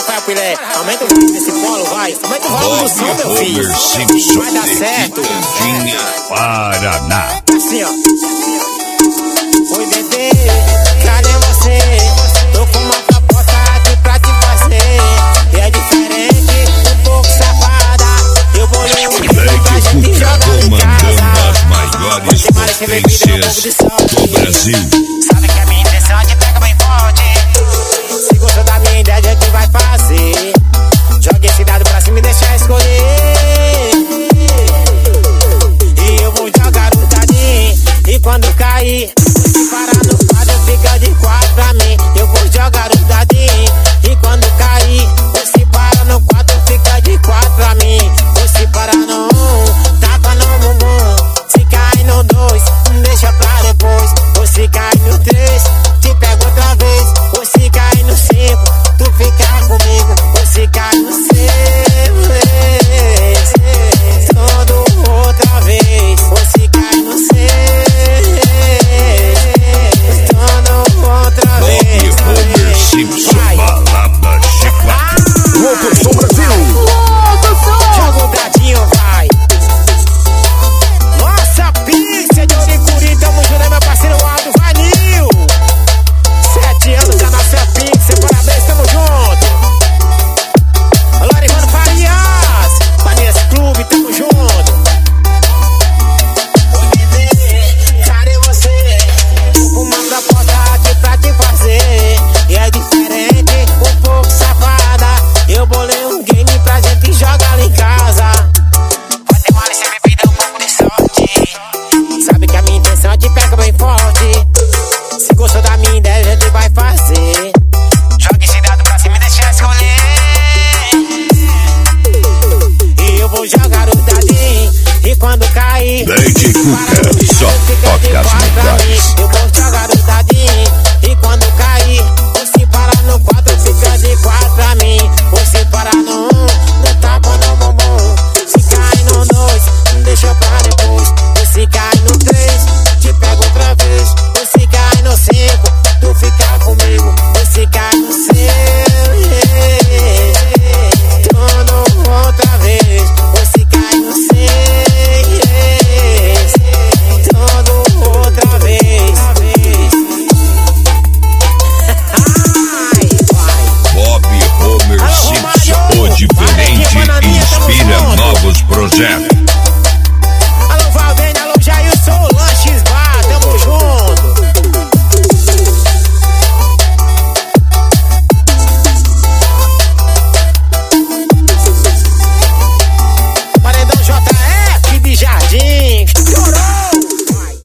Rafael Pilé, aumenta o volume desse polo, vai. Aumenta o volume do som, meu filho. Vai dar certo. Paraná. Assim, ó. Oi, bebê, cadê você? Tô com uma proposta aqui pra te fazer. E é diferente, um pouco safada. Eu vou ler um livro pra gente jogar em casa. As maiores potências do Brasil. Sabe que a minha intenção te pega bem forte. Se gostou da minha ideia, a gente vai fazer. Joga esse dado pra cima e deixa escolher. E eu vou jogar o dadinho. E quando cair, se parar no quadro, fica de 4 pra mim. Eu vou jogar o dadinho. E quando cair, se parar no 4, fica de 4 pra mim. Se parar no 1, tapa no bumbum. Se cair no 2, deixa pra depois. Ou se cair no 3, te pego outra vez. Ou se cair no 5, tu fica comigo. Ou se cair no 6, todo outra vez. Ou se cair no 6, todo outra vez. Homer Simpson, balada chiclete. Louco Som Brasil. Joga o dadinho, vai. Nossa, pizza de Oricuri, tamo junto, meu parceiro Aldo Vanil. 7 anos da nossa pizza, parabéns, tamo junto. Lorivano Farias, Farias Clube, tamo junto. Oi, bebê, cadê você? Uma proposta aqui pra te fazer. E é diferente, um pouco safada. Eu bolei um game pra gente jogar ali em casa. Pode ter mal e cê me pede um pouco de sorte. Sabe que a minha intenção te pega bem forte. Se gostou da minha ideia, a gente vai fazer. Joga esse dado pra cima e deixa escolher. E eu vou jogar o dadinho. E quando cair, Lady Cuca, só toca as melhores. eu vou jogar o dadinho. E quando cair, se parar no 4, fica de 4 pra mim. Ou se parar no 1, no tapa no bumbum. Se cair no 2, deixa pra depois. Ou se cair no 3, te pego outra vez. Ou se cair no 5, tu fica comigo. Ou se cair